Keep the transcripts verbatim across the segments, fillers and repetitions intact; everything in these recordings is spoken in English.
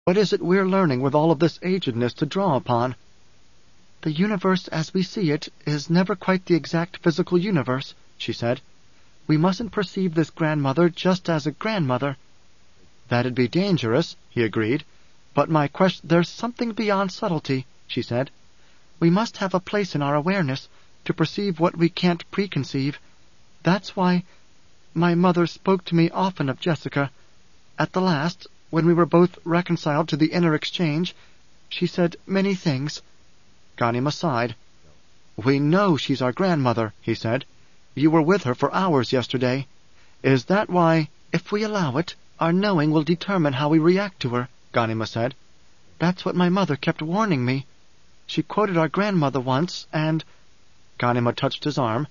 What is it we're learning with all of this agedness to draw upon? The universe as we see it is never quite the exact physical universe, she said. We mustn't perceive this grandmother just as a grandmother. That'd be dangerous, he agreed. But my question, there's something beyond subtlety, she said. We must have a place in our awareness to perceive what we can't preconceive. That's why my mother spoke to me often of Jessica. At the last, when we were both reconciled to the inner exchange, she said many things. Ghanima sighed. We know she's our grandmother, he said. You were with her for hours yesterday. Is that why, if we allow it, our knowing will determine how we react to her? Ghanima said. That's what my mother kept warning me. She quoted our grandmother once, and... Ghanima touched his arm.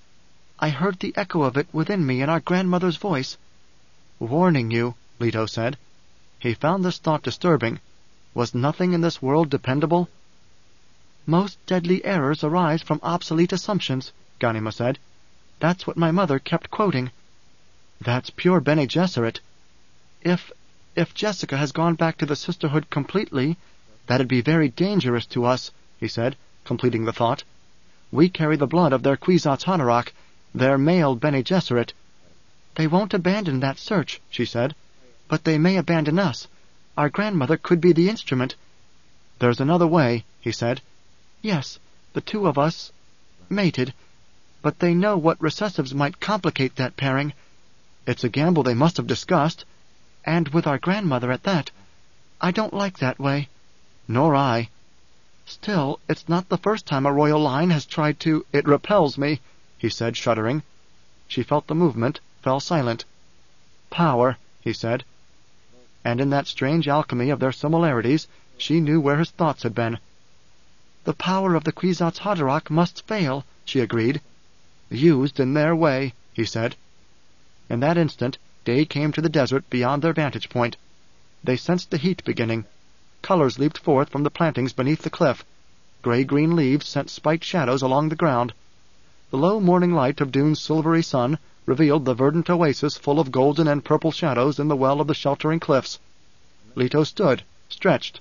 I heard the echo of it within me in our grandmother's voice. Warning you, Leto said. He found this thought disturbing. Was nothing in this world dependable? Most deadly errors arise from obsolete assumptions, Ghanima said. That's what my mother kept quoting. That's pure Bene Gesserit. If, if Jessica has gone back to the Sisterhood completely, that'd be very dangerous to us, he said, completing the thought. We carry the blood of their Kwisatz Haderach, their male Bene Gesserit. They won't abandon that search, she said. But they may abandon us. Our grandmother could be the instrument. There's another way, he said. Yes, the two of us mated, but they know what recessives might complicate that pairing. It's a gamble they must have discussed, and with our grandmother at that. I don't like that way. Nor I. Still, it's not the first time a royal line has tried to... It repels me, he said, shuddering. She felt the movement, fell silent. Power, he said. And in that strange alchemy of their similarities, she knew where his thoughts had been. The power of the Kwisatz Haderach must fail, she agreed. Used in their way, he said. In that instant, day came to the desert beyond their vantage point. They sensed the heat beginning. Colors leaped forth from the plantings beneath the cliff. Gray-green leaves sent spiked shadows along the ground. The low morning light of Dune's silvery sun revealed the verdant oasis full of golden and purple shadows in the well of the sheltering cliffs. Leto stood, stretched.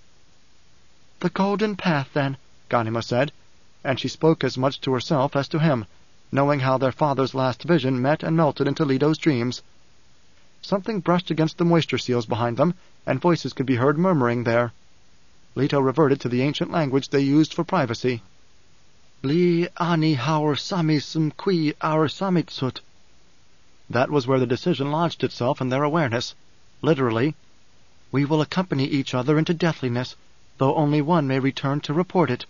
The golden path, then, Ghanima said, and she spoke as much to herself as to him, knowing how their father's last vision met and melted into Leto's dreams. Something brushed against the moisture seals behind them, and voices could be heard murmuring there. Leto reverted to the ancient language they used for privacy. Li ani haur samisum qui aur samitsut. That was where the decision lodged itself in their awareness. Literally, we will accompany each other into deathliness, though only one may return to report it.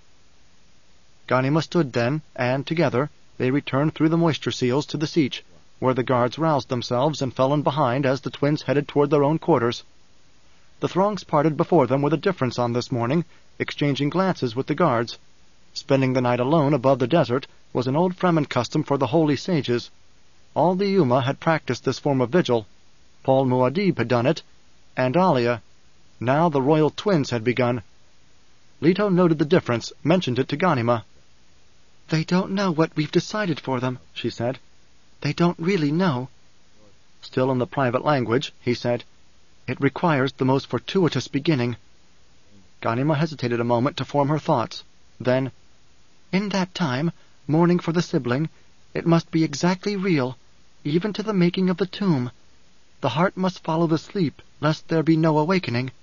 Ghanima stood then, and, together, they returned through the moisture seals to the Sietch, where the guards roused themselves and fell in behind as the twins headed toward their own quarters. The throngs parted before them with a difference on this morning, exchanging glances with the guards. Spending the night alone above the desert was an old Fremen custom for the holy sages. All the Yuma had practiced this form of vigil. Paul Muad'Dib had done it, and Alia. Now the royal twins had begun. Leto noted the difference, mentioned it to Ghanima. They don't know what we've decided for them, she said. They don't really know. Still in the private language, he said, It requires the most fortuitous beginning. Ghanima hesitated a moment to form her thoughts. Then, In that time, mourning for the sibling, it must be exactly real, even to the making of the tomb. The heart must follow the sleep, lest there be no awakening.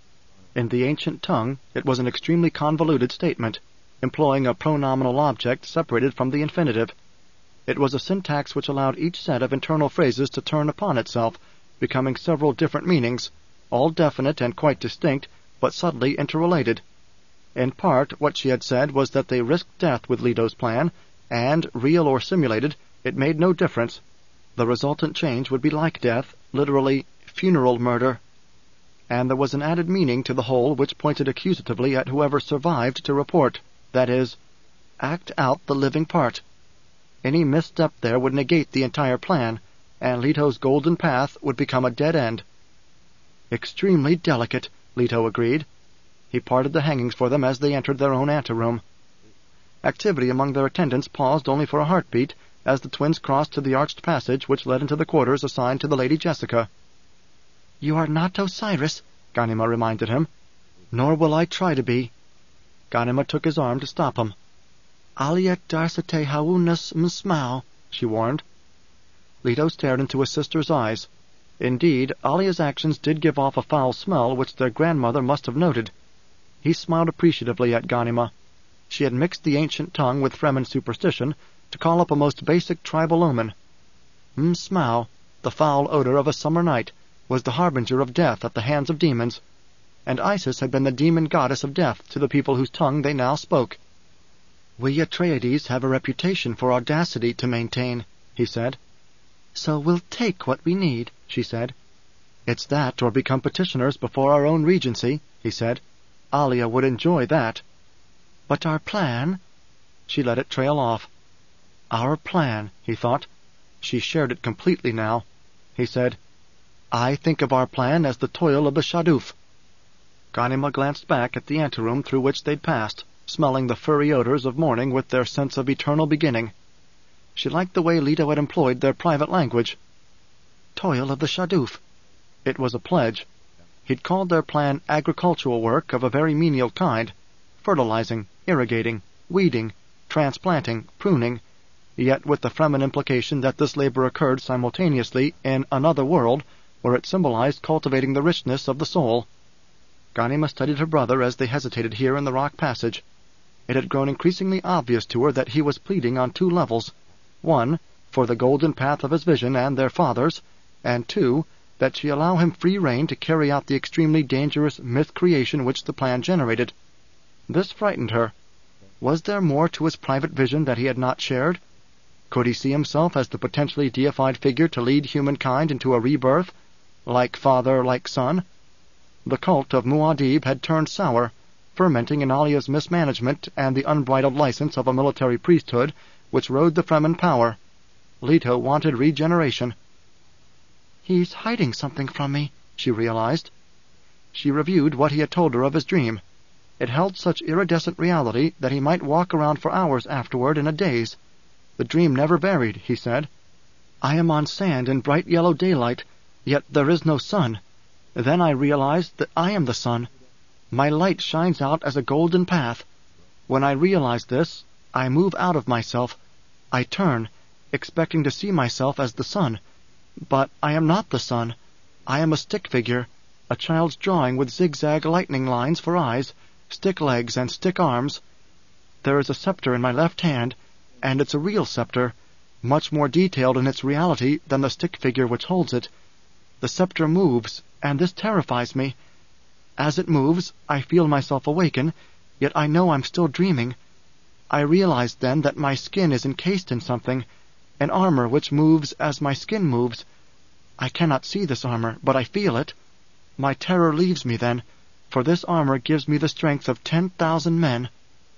In the ancient tongue, it was an extremely convoluted statement, employing a pronominal object separated from the infinitive. It was a syntax which allowed each set of internal phrases to turn upon itself, becoming several different meanings, all definite and quite distinct, but subtly interrelated. In part, what she had said was that they risked death with Leto's plan, and, real or simulated, it made no difference. The resultant change would be like death, literally, funeral murder. And there was an added meaning to the whole which pointed accusatively at whoever survived to report, that is, act out the living part. Any misstep there would negate the entire plan, and Leto's golden path would become a dead end. Extremely delicate, Leto agreed. He parted the hangings for them as they entered their own anteroom. Activity among their attendants paused only for a heartbeat as the twins crossed to the arched passage which led into the quarters assigned to the Lady Jessica. "You are not Osiris," Ghanima reminded him. "Nor will I try to be." Ghanima took his arm to stop him. "Alia darsate haunas msmau," she warned. Leto stared into his sister's eyes. Indeed, Alia's actions did give off a foul smell which their grandmother must have noted. He smiled appreciatively at Ghanima. She had mixed the ancient tongue with Fremen superstition to call up a most basic tribal omen. Msmau, the foul odor of a summer night, was the harbinger of death at the hands of demons, and Isis had been the demon goddess of death to the people whose tongue they now spoke. "We Atreides have a reputation for audacity to maintain," he said. "So we'll take what we need," she said. "It's that or become petitioners before our own regency," he said. "Alia would enjoy that." "But our plan—" She let it trail off. "Our plan," he thought. She shared it completely now. He said, "I think of our plan as the toil of the Shaduf." Ghanima glanced back at the anteroom through which they'd passed, smelling the furry odors of morning with their sense of eternal beginning. She liked the way Leto had employed their private language. Toil of the Shaduf. It was a pledge. He'd called their plan agricultural work of a very menial kind, fertilizing, irrigating, weeding, transplanting, pruning, yet with the Fremen implication that this labor occurred simultaneously in another world where it symbolized cultivating the richness of the soul. Ghanima studied her brother as they hesitated here in the rock passage. It had grown increasingly obvious to her that he was pleading on two levels. One, for the golden path of his vision and their father's, and two, that she allow him free rein to carry out the extremely dangerous myth-creation which the plan generated. This frightened her. Was there more to his private vision that he had not shared? Could he see himself as the potentially deified figure to lead humankind into a rebirth, like father, like son? The cult of Muad'Dib had turned sour, fermenting in Alia's mismanagement and the unbridled license of a military priesthood which rode the Fremen power. Leto wanted regeneration. "He's hiding something from me," she realized. She reviewed what he had told her of his dream. It held such iridescent reality that he might walk around for hours afterward in a daze. The dream never varied, he said. "I am on sand in bright yellow daylight, yet there is no sun. Then I realized that I am the sun. My light shines out as a golden path. When I realize this, I move out of myself. I turn, expecting to see myself as the sun. But I am not the sun. I am a stick figure, a child's drawing with zigzag lightning lines for eyes, stick legs and stick arms. There is a scepter in my left hand, and it's a real scepter, much more detailed in its reality than the stick figure which holds it. The scepter moves, and this terrifies me. As it moves, I feel myself awaken, yet I know I'm still dreaming. I realize then that my skin is encased in something, an armor which moves as my skin moves. I cannot see this armor, but I feel it. My terror leaves me then, for this armor gives me the strength of ten thousand men."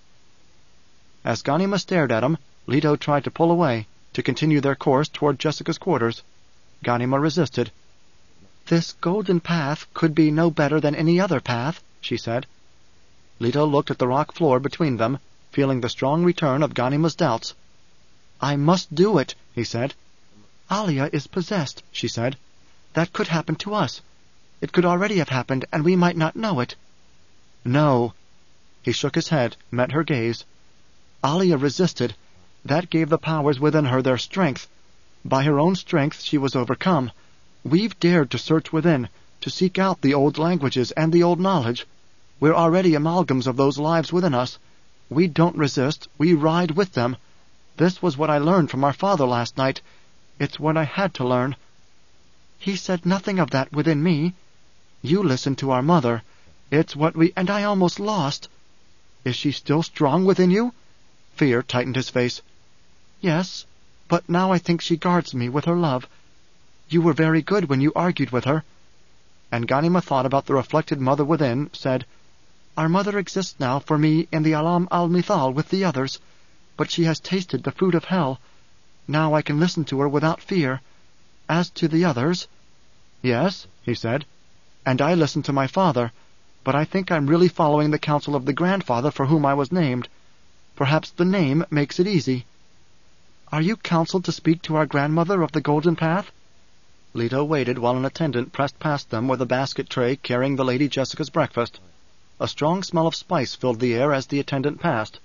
As Ghanima stared at him, Leto tried to pull away, to continue their course toward Jessica's quarters. Ghanima resisted. "This golden path could be no better than any other path," she said. Leto looked at the rock floor between them, feeling the strong return of Ghanima's doubts. "I must do it," he said. "Alia is possessed," she said. "That could happen to us. It could already have happened, and we might not know it." "No." He shook his head, met her gaze. "Alia resisted. That gave the powers within her their strength. By her own strength she was overcome. We've dared to search within, to seek out the old languages and the old knowledge. We're already amalgams of those lives within us. We don't resist, we ride with them. This was what I learned from our father last night. It's what I had to learn." "He said nothing of that within me. You listened to our mother. It's what we— and I almost lost." "Is she still strong within you?" Fear tightened his face. "Yes, but now I think she guards me with her love. You were very good when you argued with her." And Ghanima thought about the reflected mother within, said, "Our mother exists now for me in the Alam al-Mithal with the others, but she has tasted the fruit of hell. Now I can listen to her without fear. As to the others—" "Yes," he said, "and I listen to my father, but I think I'm really following the counsel of the grandfather for whom I was named. Perhaps the name makes it easy." "Are you counseled to speak to our grandmother of the Golden Path?" Leto waited while an attendant pressed past them with a basket tray carrying the Lady Jessica's breakfast. A strong smell of spice filled the air as the attendant passed.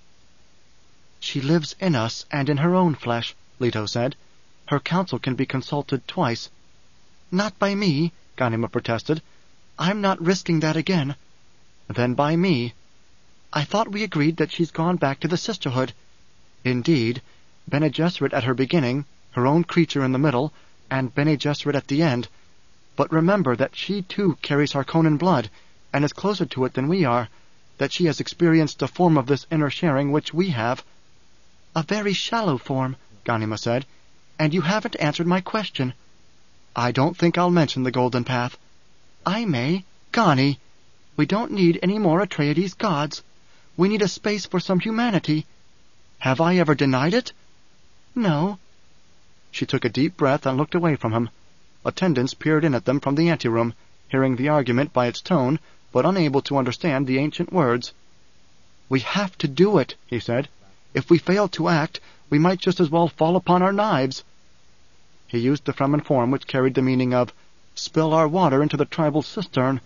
"She lives in us and in her own flesh," Leto said. "Her counsel can be consulted twice." "Not by me," Ghanima protested. "I'm not risking that again." "Then by me." "I thought we agreed that she's gone back to the Sisterhood." "Indeed. Bene Gesserit at her beginning, her own creature in the middle, and Bene Gesserit at the end. But remember that she too carries Harkonnen blood, and is closer to it than we are, that she has experienced a form of this inner sharing which we have." "A very shallow form," Ghanima said, "and you haven't answered my question." "I don't think I'll mention the Golden Path." "I may. Ghani! We don't need any more Atreides gods. We need a space for some humanity." "Have I ever denied it?" "No." She took a deep breath and looked away from him. Attendants peered in at them from the anteroom, hearing the argument by its tone, but unable to understand the ancient words. "We have to do it," he said. "If we fail to act, we might just as well fall upon our knives." He used the Fremen form which carried the meaning of, "Spill our water into the tribal cistern."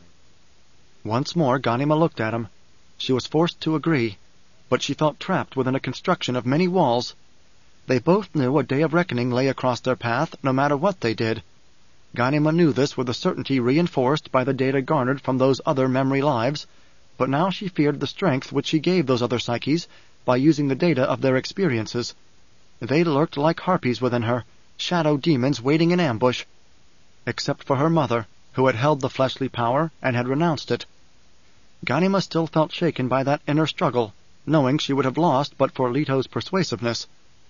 Once more Ghanima looked at him. She was forced to agree, but she felt trapped within a construction of many walls. They both knew a day of reckoning lay across their path, no matter what they did. Ghanima knew this with a certainty reinforced by the data garnered from those other memory lives, but now she feared the strength which she gave those other psyches by using the data of their experiences. They lurked like harpies within her, shadow demons waiting in ambush. Except for her mother, who had held the fleshly power and had renounced it. Ghanima still felt shaken by that inner struggle, knowing she would have lost but for Leto's persuasiveness.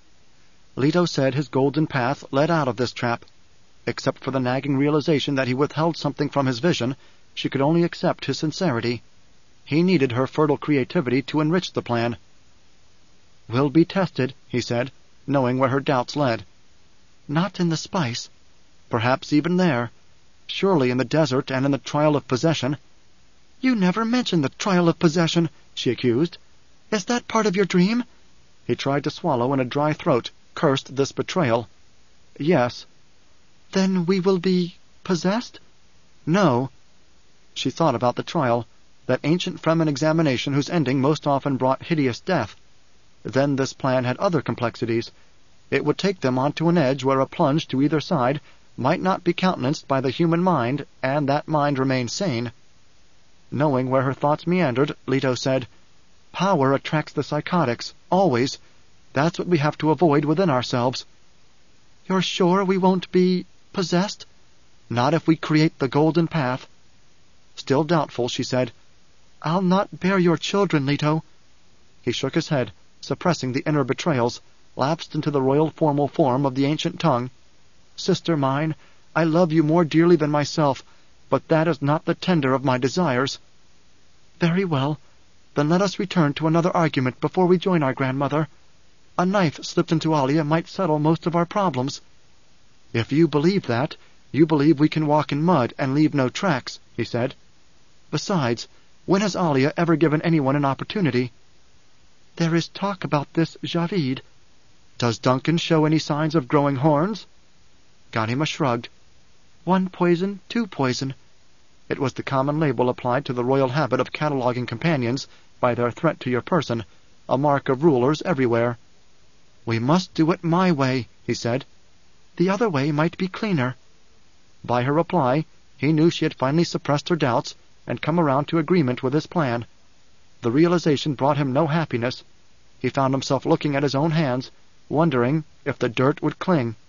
Leto said his golden path led out of this trap. Except for the nagging realization that he withheld something from his vision, she could only accept his sincerity. He needed her fertile creativity to enrich the plan. "We'll be tested," he said, knowing where her doubts led. "Not in the spice." "Perhaps even there. Surely in the desert and in the trial of possession." "You never mentioned the trial of possession," she accused. "Is that part of your dream?" He tried to swallow in a dry throat, cursed this betrayal. "Yes." "Then we will be possessed?" "No." She thought about the trial, that ancient Fremen examination whose ending most often brought hideous death. Then this plan had other complexities. It would take them onto an edge where a plunge to either side might not be countenanced by the human mind, and that mind remain sane. Knowing where her thoughts meandered, Leto said, "Power attracts the psychotics, always. That's what we have to avoid within ourselves." "You're sure we won't be possessed?" "Not if we create the Golden Path." Still doubtful, she said, "I'll not bear your children, Leto." He shook his head, suppressing the inner betrayals, lapsed into the royal formal form of the ancient tongue. "Sister mine, I love you more dearly than myself, but that is not the tender of my desires." "Very well. Then let us return to another argument before we join our grandmother. A knife slipped into Alia might settle most of our problems." "If you believe that, you believe we can walk in mud and leave no tracks," he said. "Besides, when has Alia ever given anyone an opportunity?" "There is talk about this Javid." "Does Duncan show any signs of growing horns?" Ghanima shrugged. "One poison, two poison." It was the common label applied to the royal habit of cataloguing companions by their threat to your person, a mark of rulers everywhere. "We must do it my way," he said. "The other way might be cleaner." By her reply, he knew she had finally suppressed her doubts and come around to agreement with his plan. The realization brought him no happiness. He found himself looking at his own hands, wondering if the dirt would cling.